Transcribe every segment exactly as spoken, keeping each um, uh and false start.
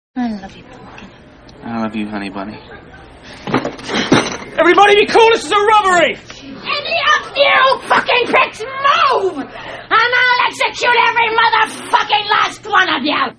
I love you, Pumpkin. I love you, honey bunny. Everybody be cool, this is a robbery! Any of you fucking pricks move! And I'll execute every motherfucking last one of you!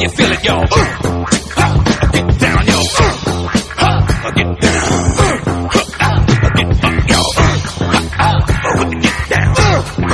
you feel it, y'all? Uh, uh, get down, y'all. Uh, uh, get down. Uh, uh, get up, y'all. Uh, uh, uh, get down. Uh,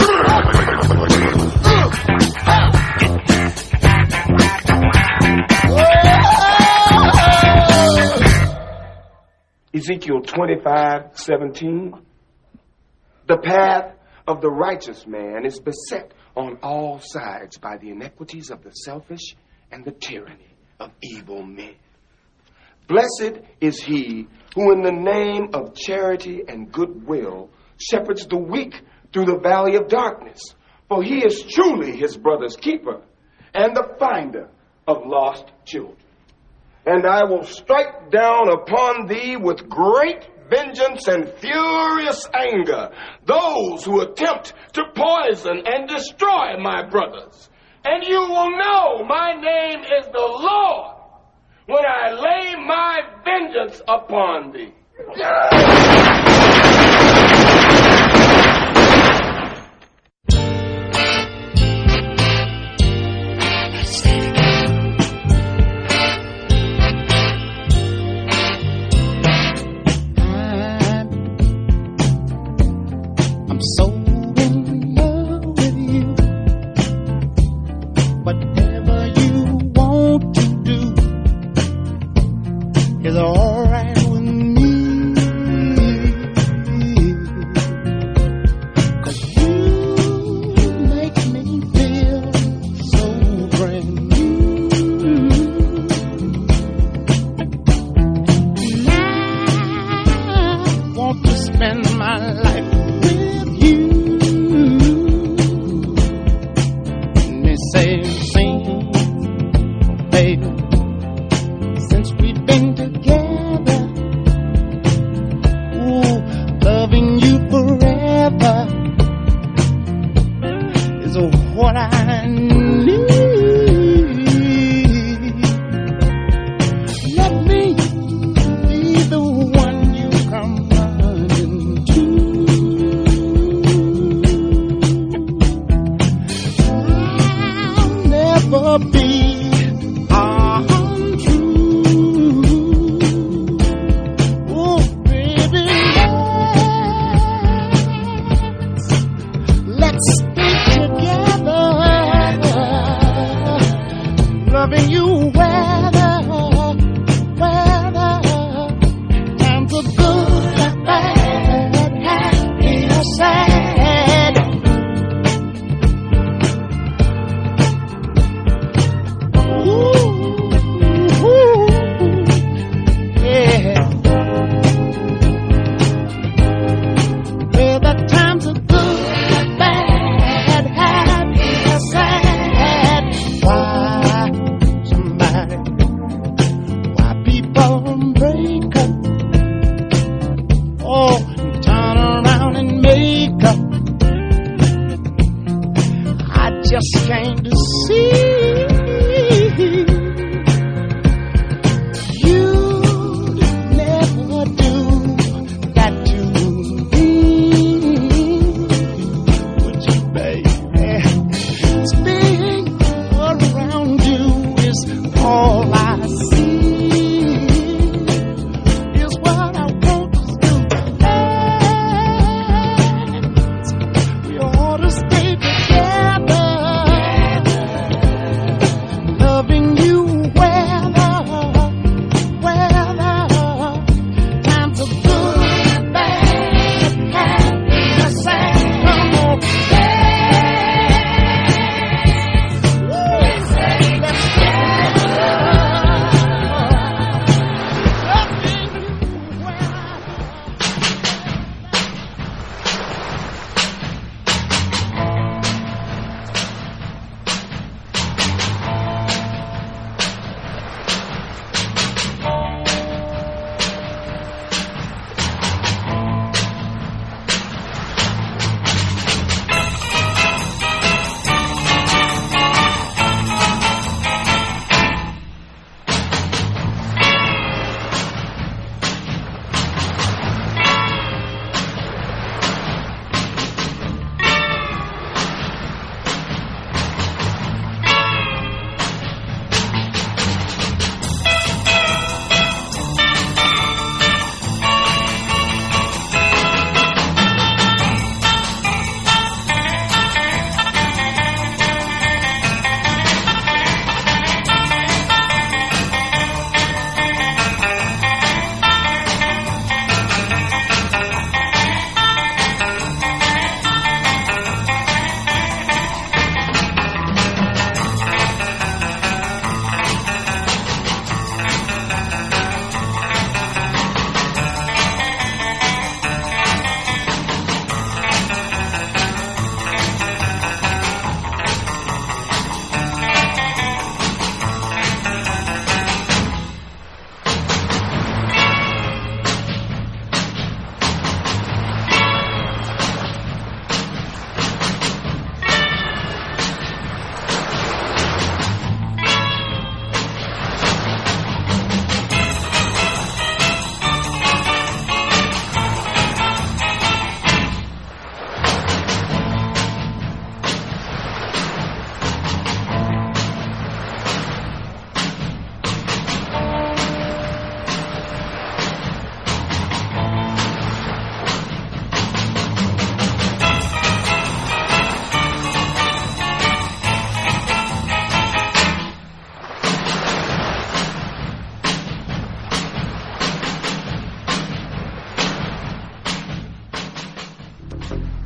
Ezekiel twenty-five seventeen. The path of the righteous man is beset on all sides by the iniquities of the selfish and the tyranny of evil men. Blessed is he who in the name of charity and goodwill shepherds the weak through the valley of darkness, for he is truly his brother's keeper and the finder of lost children. And I will strike down upon thee with great vengeance and furious anger those who attempt to poison and destroy my brothers. And you will know my name is the Lord when I lay my vengeance upon thee. Spend my life with you.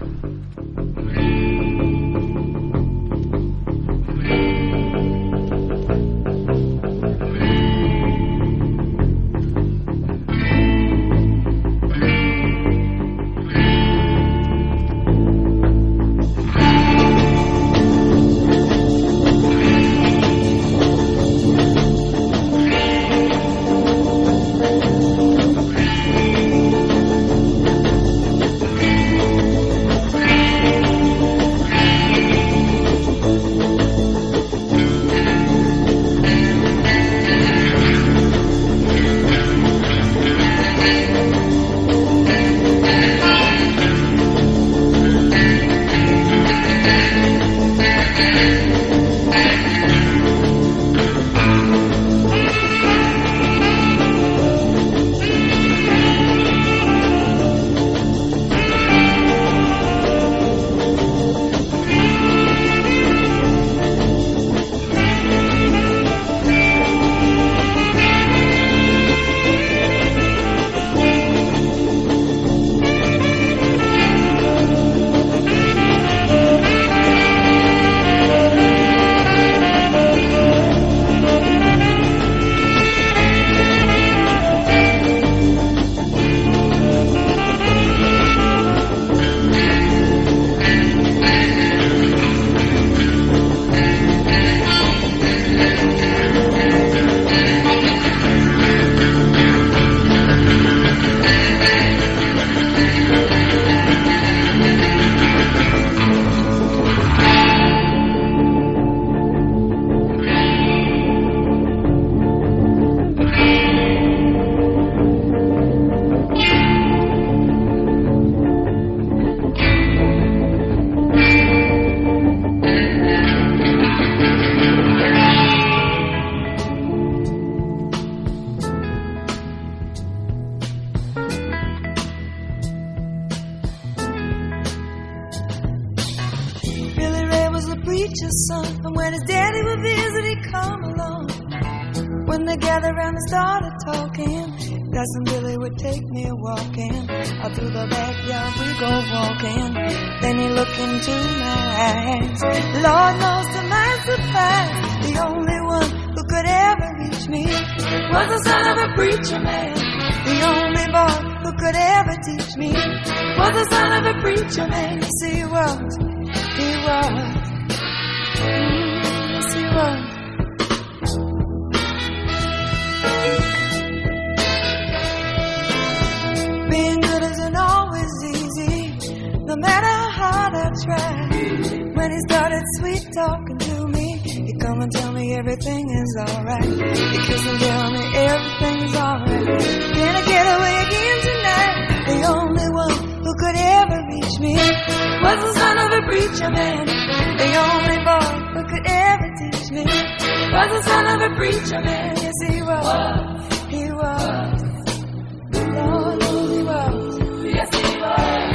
preacher's son. And when his daddy would visit, he'd come along. When they gathered around and started talking, Cousin Billy would take me walking. Out through the backyard we go walking. Then he looked into my eyes. Lord knows to my surprise, the only one who could ever reach me was the son of a preacher man. The only boy who could ever teach me was the son of a preacher man. Yes, he was. He was. Mm, yes, he was. Being good isn't always easy, no matter how hard I try. When he started sweet talking to me, he'd come and tell me everything is alright. He'd kiss and tell me everything is alright. Can I get away again tonight? The only one who could ever reach me was the son of a preacher man. The only boy who could ever teach me was the son of a preacher man. Yes, he was. He was. Lord knows he was. Yes, he was.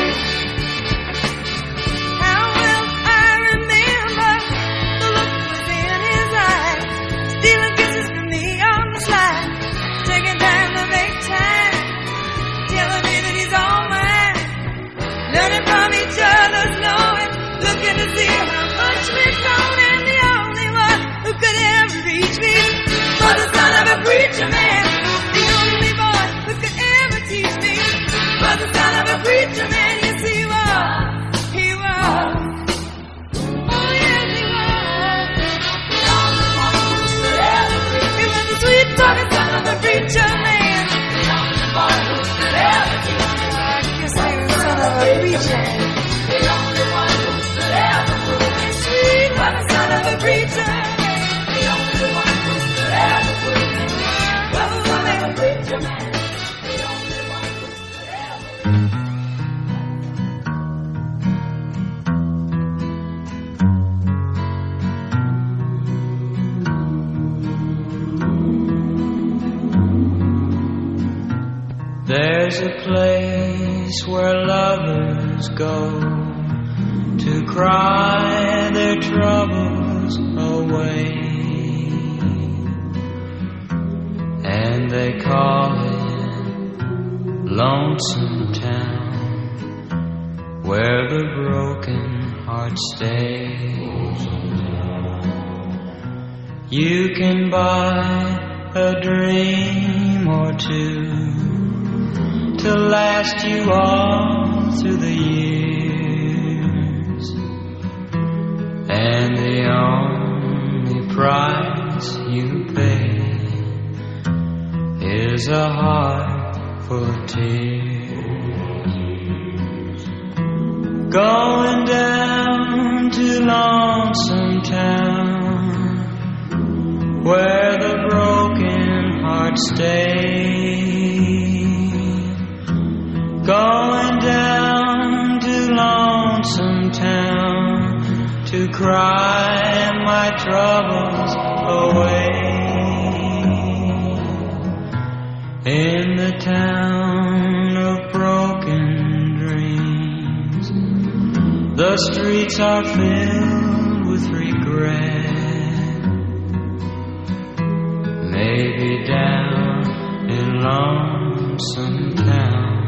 How well I remember the look was in his eyes, stealing kisses from me on the slide, taking time to make time, telling me that he's all mine, learning from each other's knowing, looking to see how much we've grown, and the only one who could ever reach me was the son of a preacher man. The only boy who could ever teach me was the son of a preacher man. Yes, he was. He was. Oh, yes, he was. The only one who could ever reach me. He was the sweet talking son of a preacher man. The only boy who could ever teach me. Yes, he was the son of a preacher man. The only one who could ever prove me sweet was the son of a preacher man. The only one who could ever prove me was the son of a preacher man. The only one who could ever. There's a place where lovers go to cry their troubles away, and they call it Lonesome Town. where the broken heart stays. You can buy a dream or two to last you all through the years, and the only price you pay is a heart full of tears. Going down to Lonesome Town, where the broken heart stays. Going down to Lonesome Town to cry my troubles away. In the town of broken dreams, the streets are filled with regret. Maybe down in Lonesome Town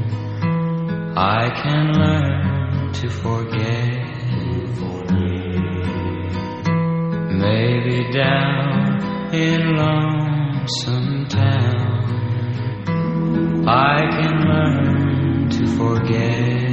I can learn to forget. Maybe down in Lonesome Town I can learn to forget.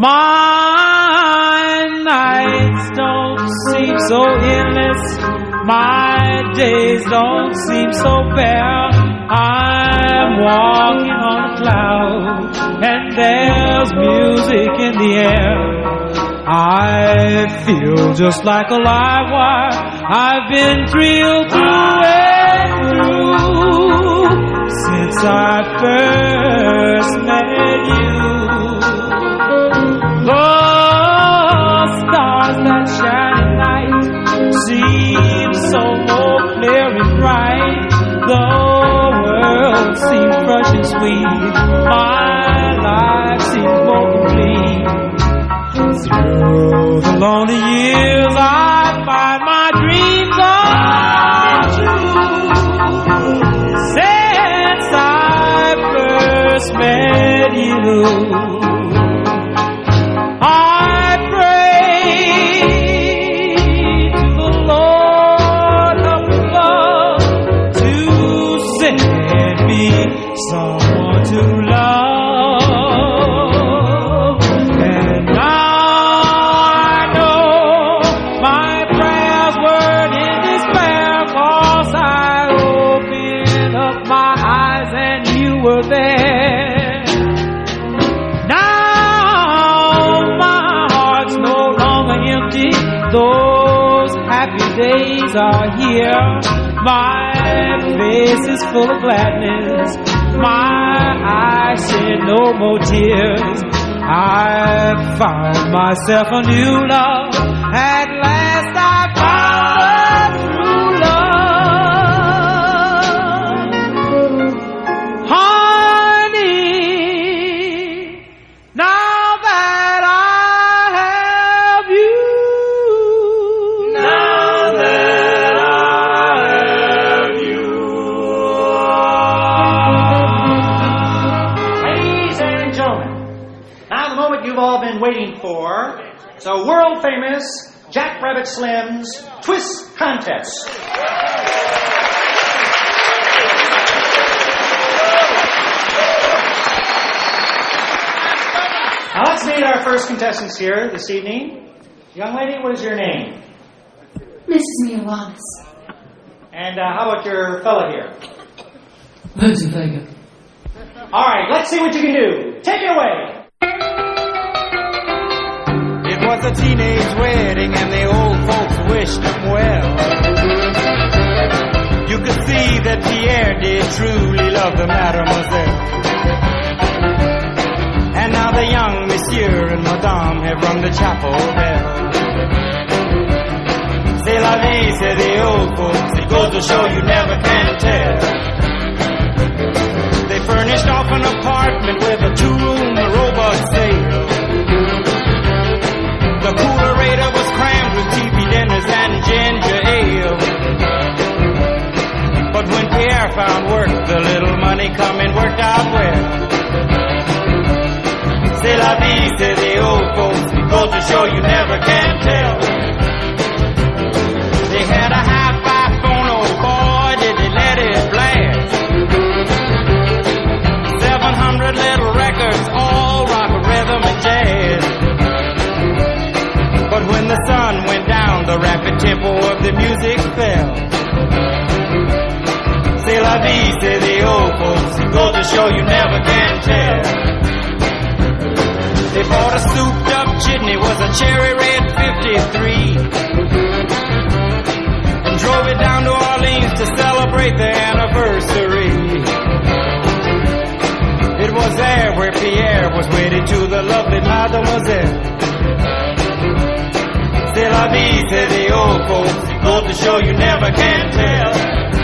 My nights don't seem so endless. My days don't seem so bare. I'm walking on a cloud, and there's music in the air. I feel just like a live wire. I've been thrilled through and through since I first met you. The stars that shine at night seem so more clear and bright. The world seems fresh and sweet. My life seems more complete. Through the lonely years, I find my dreams are true. Since I first met you, I pray to the Lord up above to send me someone to love. And now I know my prayers weren't in despair, 'cause I opened up my eyes and you were there. Now my heart's no longer empty. Those happy days are here. My face is full of gladness. My eyes shed no more tears. I found myself a new love. At last I found a true love. Honey, now that I have you, now that I have you. Ladies and gentlemen, now the moment you've all been waiting for, it's a world-famous Jack Rabbit Slim's Twist Contest. Now let's meet our first contestants here this evening. Young lady, what is your name? Missus Mia Wallace. And uh, how about your fella here? Vincent Vega. All right, let's see what you can do. Take it away. It was a teenage wedding and the old folks wished them well. You could see that Pierre did truly love the mademoiselle. And now the young monsieur and madame have rung the chapel bell. C'est la vie, say the old folks. It goes to show you never can tell. They furnished off an apartment with a two-room robot sale. The coolerator was crammed with T V dinners and ginger ale. But when Pierre found work, the little money coming worked out well. C'est la vie, say the old folks. It goes to show you never can tell. They had a hi-fi phone, oh boy, did they let it blast. Seven hundred little records, all rock, rhythm, and jazz. But when the sun went down, the rapid tempo of the music fell. C'est la vie, say the old folks. It goes to show you never can tell. They bought a souped-up jitney, was a cherry red fifty-three, and drove it down to Orleans to celebrate their anniversary. It was there where Pierre was wedded to the lovely mademoiselle. C'est la vie, say the old folks. It goes to show you never can tell.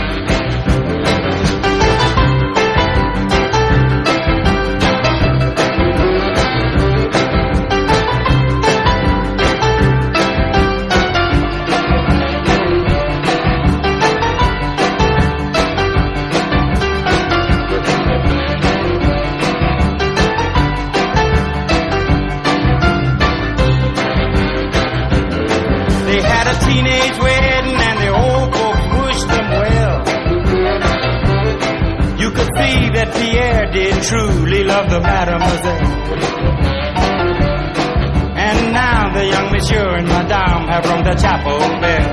Teenage wedding and the old folks wished them well. You could see that Pierre did truly love the mademoiselle. sure and Madame have rung the chapel bell.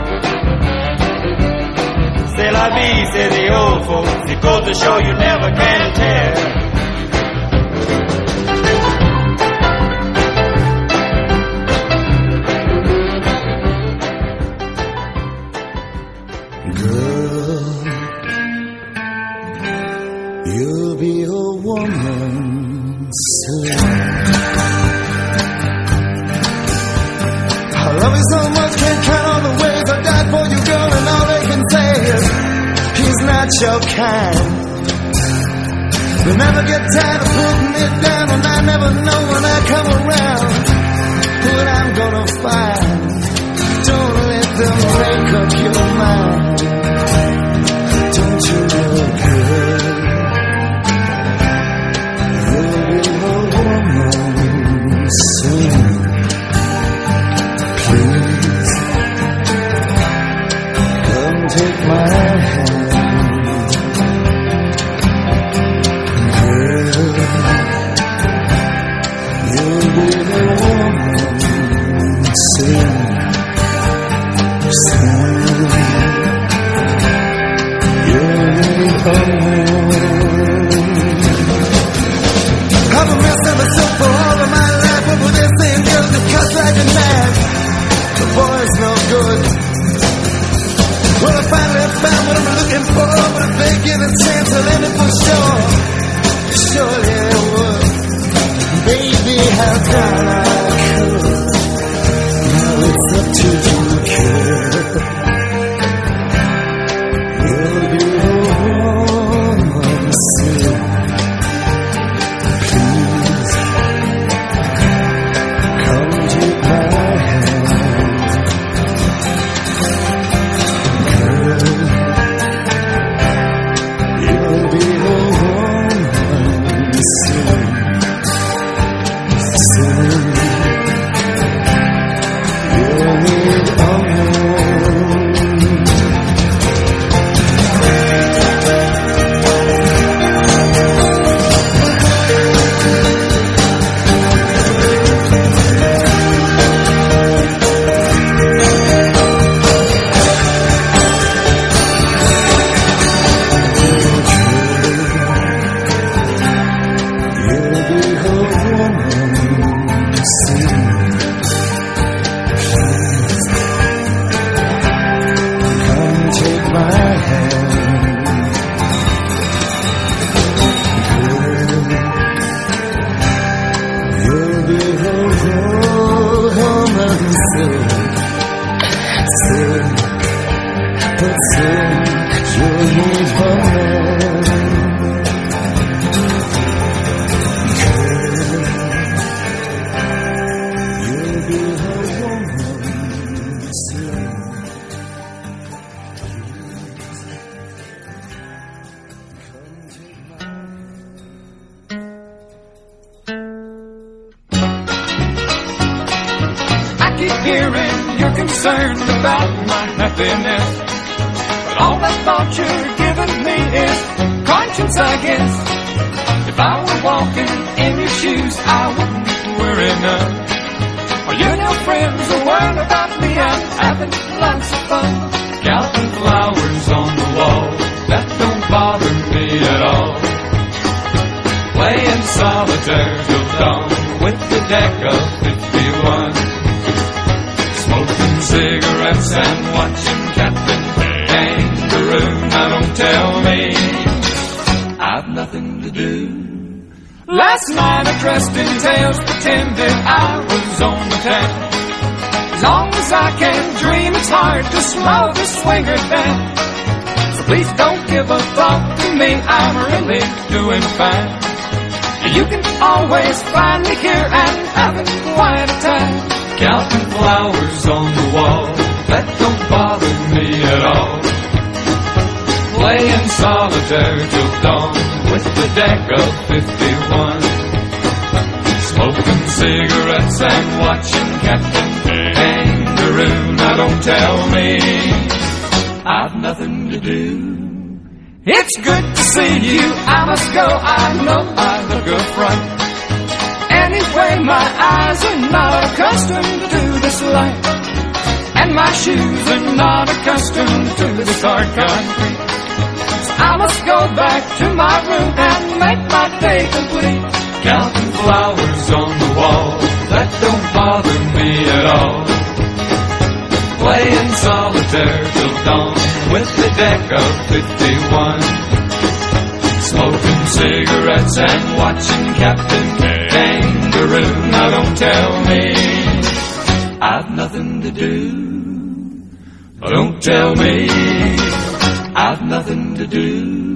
C'est la vie, say the old folks. It goes to show you never can tell. You'll be a woman soon. I love you so much, can't count all the ways I died for you, girl, and all they can say is he's not your kind. You'll never get tired of putting it down, and I never know when I come around what I'm gonna find. Don't let them make up your mind. Don't you know, girl? Soon, please come take my hand, girl. You'll be the woman soon, soon. You'll be the woman. I've been missing the soup for all of my life. Over there saying girls that cuss like a knife. The boy's no good. Well, I finally found what I'm looking for, but if they give a chance, I'll end it for sure. Surely they would. Baby, how can I could? Now it's up to you, kid. You'll be the woman soon. Always find me here and having quite a time. Counting flowers on the wall, that don't bother me at all. Playing solitaire till dawn with the deck of fifty-one. Smoking cigarettes and watching Captain Kangaroo. Now don't tell me I've nothing to do. It's good to see you, I must go, I know I look a front. Anyway, my eyes are not accustomed to the this life, and my shoes are not accustomed to this hard concrete. So I must go back to my room and make my day complete. Counting flowers on the wall, that don't bother me at all. Playing solitaire till dawn with the deck of fifty-one. Smoking cigarettes and watching Captain Kangaroo. Now don't tell me I've nothing to do. Don't tell me I've nothing to do.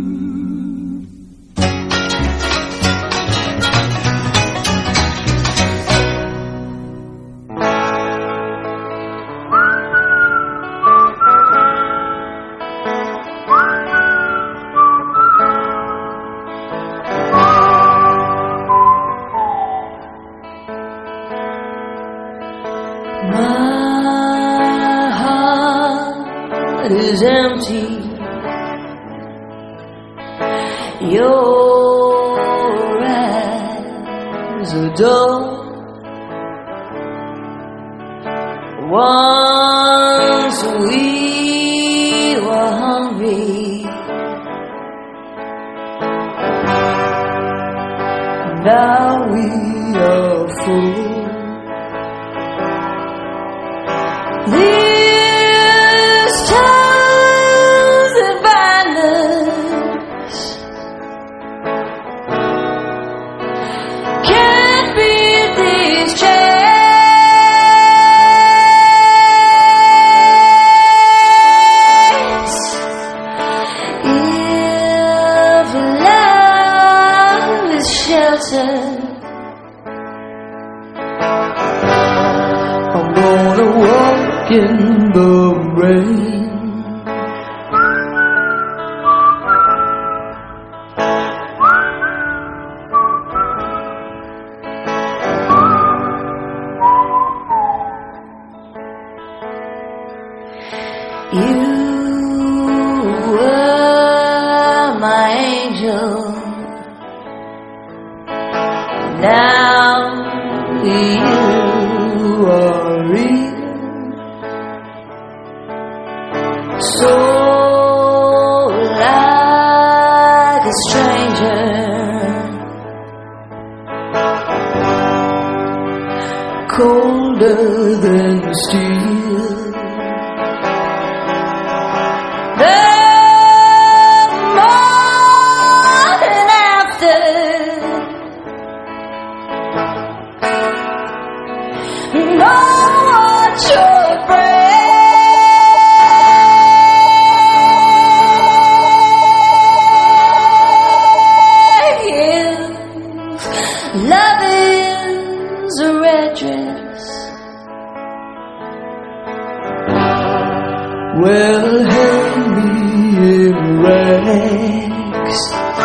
My heart is empty. Your eyes are dull. Once we were hungry, now we are full. These times that bind us can't beat these chains. If love is shelter, I'm gonna walk in the rain. You were my angel. Now you are real. So like a stranger, colder than steel. The morning after, no one should break. Love is a red dress. Well, hang me in rags.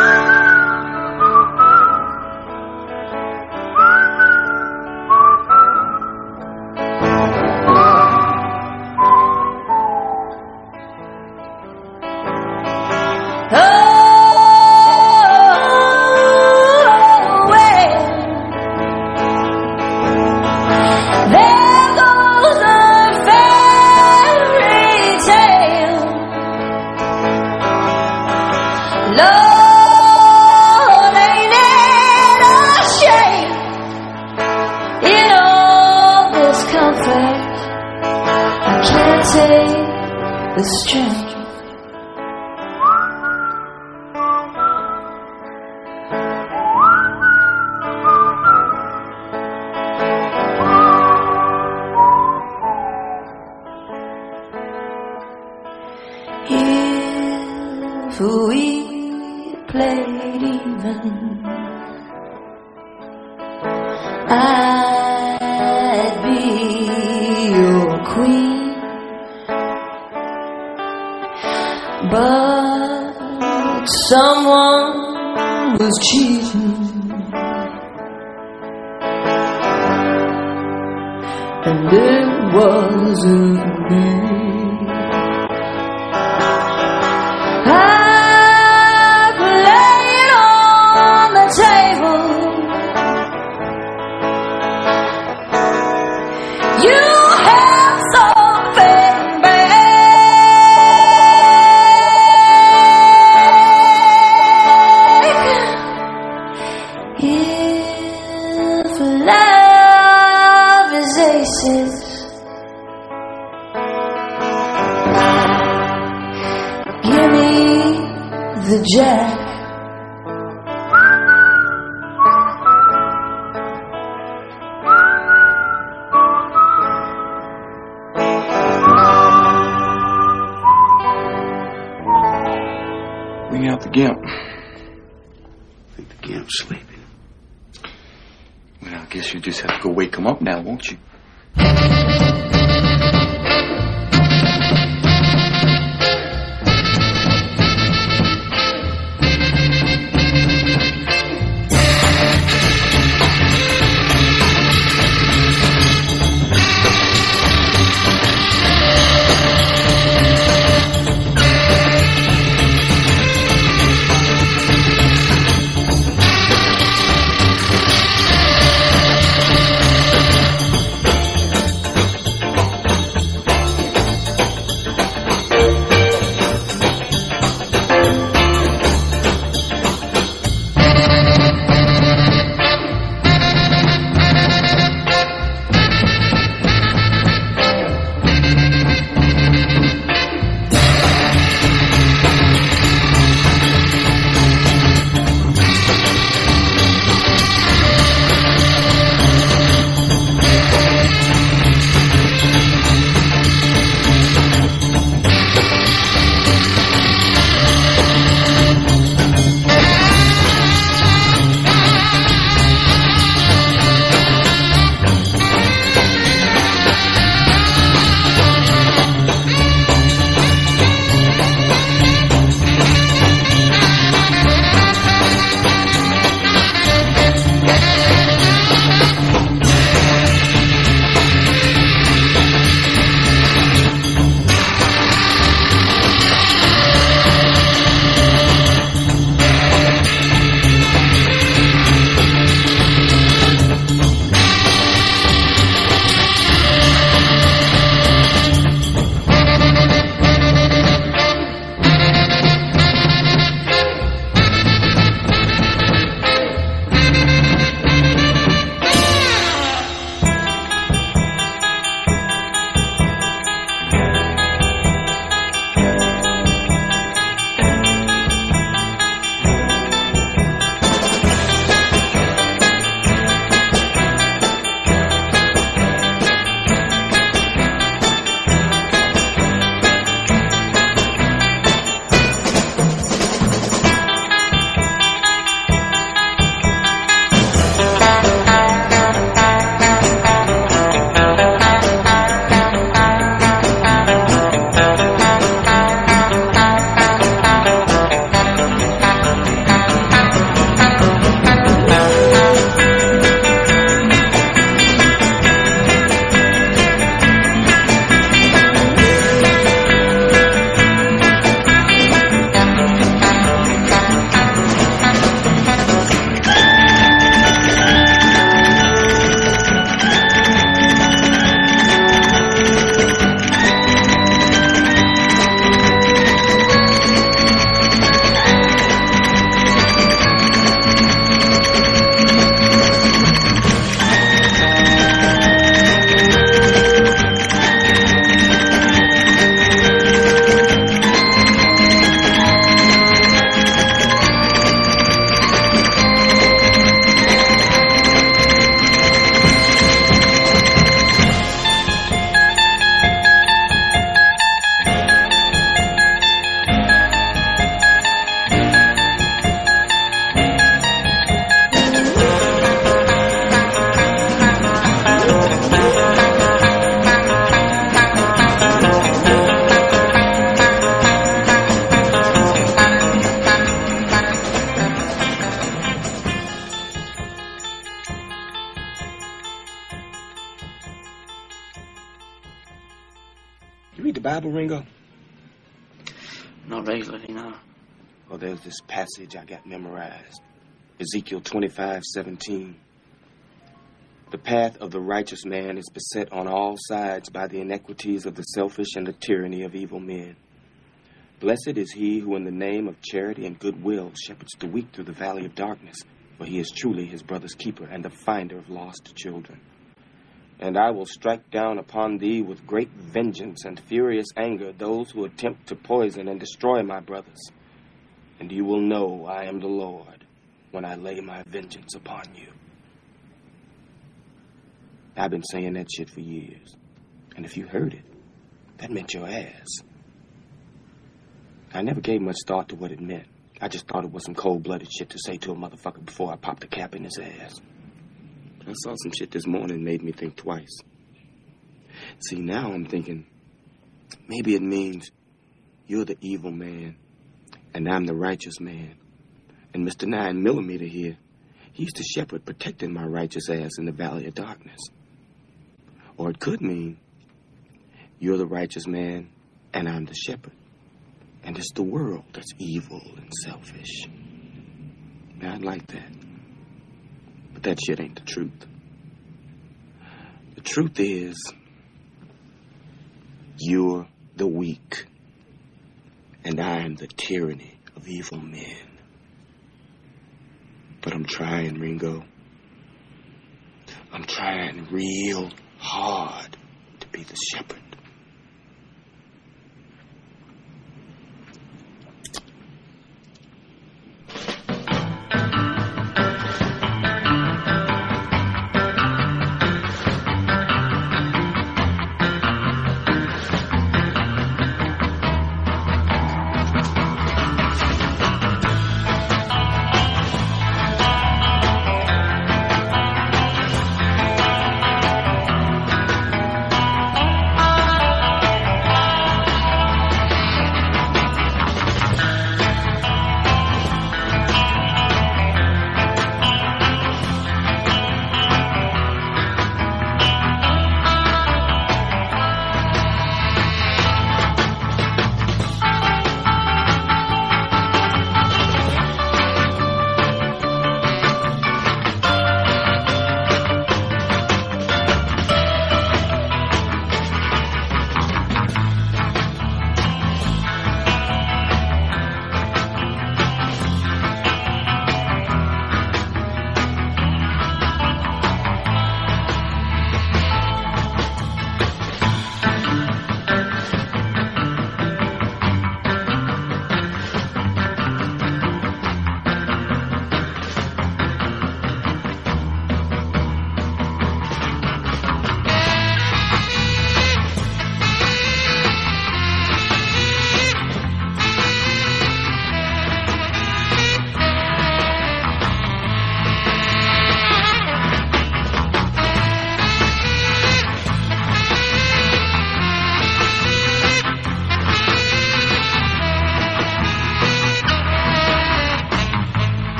Lord, ain't it a shame in all this comfort I can't take the strain. If we played even, I'd be your queen. But someone was cheating, and it wasn't me. I've laid on the table You have something bad. If love is aces, give me the jack. Bring out the gimp. I think the gimp's sleeping. Well, I guess you just have to go wake him up now, won't you? You read the Bible, Ringo? Not regularly, no. Well, there's this passage I got memorized. Ezekiel twenty-five seventeen. The path of the righteous man is beset on all sides by the inequities of the selfish and the tyranny of evil men. Blessed is he who in the name of charity and goodwill shepherds the weak through the valley of darkness, for he is truly his brother's keeper and the finder of lost children. And I will strike down upon thee with great vengeance and furious anger those who attempt to poison and destroy my brothers. And you will know I am the Lord when I lay my vengeance upon you. I've been saying that shit for years. And if you heard it, that meant your ass. I never gave much thought to what it meant. I just thought it was some cold-blooded shit to say to a motherfucker before I popped a cap in his ass. I saw some shit this morning made me think twice. See, now I'm thinking, maybe it means you're the evil man, and I'm the righteous man. And Mister Nine Millimeter here, he's the shepherd protecting my righteous ass in the valley of darkness. Or it could mean you're the righteous man, and I'm the shepherd. And it's the world that's evil and selfish. Now, I'd like that. But that shit ain't the truth. The truth is, you're the weak, and I'm the tyranny of evil men. But I'm trying, Ringo. I'm trying real hard to be the shepherd.